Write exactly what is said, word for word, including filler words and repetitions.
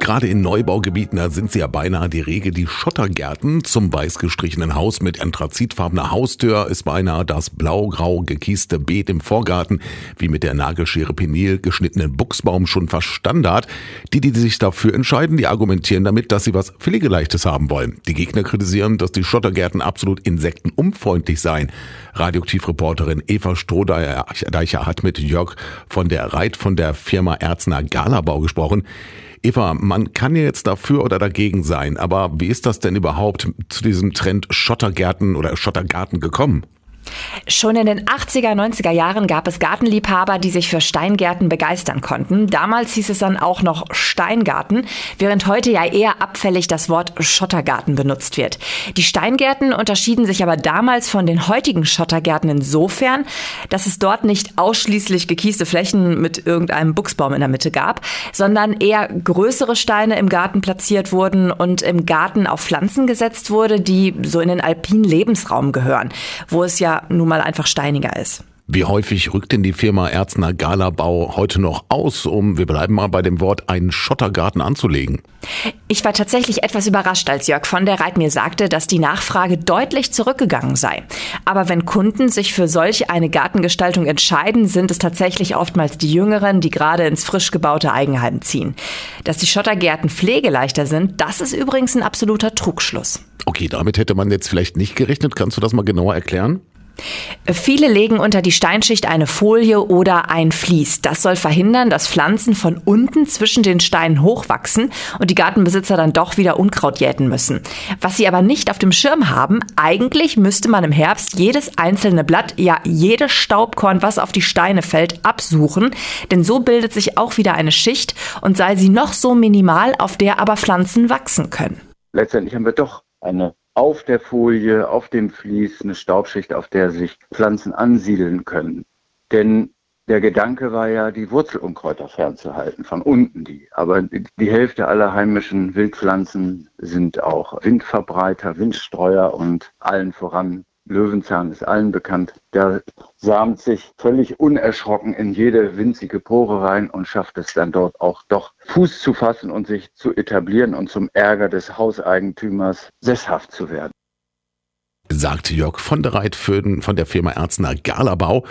Gerade in Neubaugebieten, da sind sie ja beinahe die Regel. Die Schottergärten zum weiß gestrichenen Haus mit anthrazitfarbener Haustür ist beinahe das blau-grau gekieste Beet im Vorgarten, wie mit der Nagelschere Penil geschnittenen Buchsbaum schon fast Standard. Die, die sich dafür entscheiden, die argumentieren damit, dass sie was Pflegeleichtes haben wollen. Die Gegner kritisieren, dass die Schottergärten absolut insektenunfreundlich seien. Radioaktivreporterin Eva Strohdeicher hat mit Jörg von der Reit von der Firma Erzner Galabau gesprochen. Eva, man kann ja jetzt dafür oder dagegen sein, aber wie ist das denn überhaupt zu diesem Trend Schottergärten oder Schottergarten gekommen? Schon in den achtziger, neunziger Jahren gab es Gartenliebhaber, die sich für Steingärten begeistern konnten. Damals hieß es dann auch noch Steingarten, während heute ja eher abfällig das Wort Schottergarten benutzt wird. Die Steingärten unterschieden sich aber damals von den heutigen Schottergärten insofern, dass es dort nicht ausschließlich gekieste Flächen mit irgendeinem Buchsbaum in der Mitte gab, sondern eher größere Steine im Garten platziert wurden und im Garten auf Pflanzen gesetzt wurde, die so in den alpinen Lebensraum gehören, wo es ja nun mal einfach steiniger ist. Wie häufig rückt denn die Firma Erzner Galabau heute noch aus, um, wir bleiben mal bei dem Wort, einen Schottergarten anzulegen? Ich war tatsächlich etwas überrascht, als Jörg von der Reit mir sagte, dass die Nachfrage deutlich zurückgegangen sei. Aber wenn Kunden sich für solch eine Gartengestaltung entscheiden, sind es tatsächlich oftmals die Jüngeren, die gerade ins frisch gebaute Eigenheim ziehen. Dass die Schottergärten pflegeleichter sind, das ist übrigens ein absoluter Trugschluss. Okay, damit hätte man jetzt vielleicht nicht gerechnet. Kannst du das mal genauer erklären? Viele legen unter die Steinschicht eine Folie oder ein Vlies. Das soll verhindern, dass Pflanzen von unten zwischen den Steinen hochwachsen und die Gartenbesitzer dann doch wieder Unkraut jäten müssen. Was sie aber nicht auf dem Schirm haben, eigentlich müsste man im Herbst jedes einzelne Blatt, ja jedes Staubkorn, was auf die Steine fällt, absuchen. Denn so bildet sich auch wieder eine Schicht und sei sie noch so minimal, auf der aber Pflanzen wachsen können. Letztendlich haben wir doch eine auf der Folie, auf dem Vlies, eine Staubschicht, auf der sich Pflanzen ansiedeln können. Denn der Gedanke war ja, die Wurzelunkräuter fernzuhalten, von unten die. Aber die Hälfte aller heimischen Wildpflanzen sind auch Windverbreiter, Windstreuer und allen voran Löwenzahn ist allen bekannt. Der samt sich völlig unerschrocken in jede winzige Pore rein und schafft es dann dort auch doch Fuß zu fassen und sich zu etablieren und zum Ärger des Hauseigentümers sesshaft zu werden. Sagt Jörg von der Reit von der Firma Erzner Galabau.